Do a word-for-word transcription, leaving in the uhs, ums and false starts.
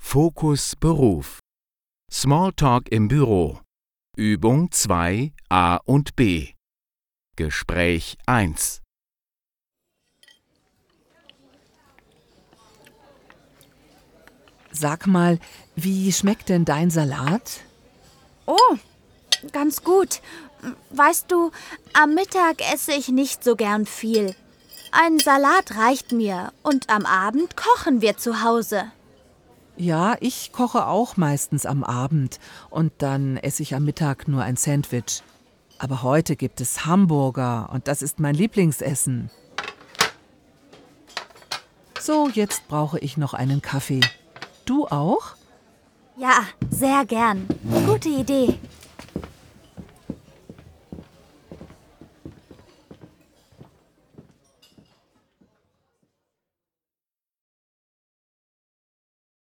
Fokus Beruf. Smalltalk im Büro. Übung zwei a und b. Gespräch eins. Sag mal, wie schmeckt denn dein Salat? Oh, ganz gut. Weißt du, am Mittag esse ich nicht so gern viel. Ein Salat reicht mir und am Abend kochen wir zu Hause. Ja, ich koche auch meistens am Abend und dann esse ich am Mittag nur ein Sandwich. Aber heute gibt es Hamburger und das ist mein Lieblingsessen. So, jetzt brauche ich noch einen Kaffee. Du auch? Ja, sehr gern. Gute Idee.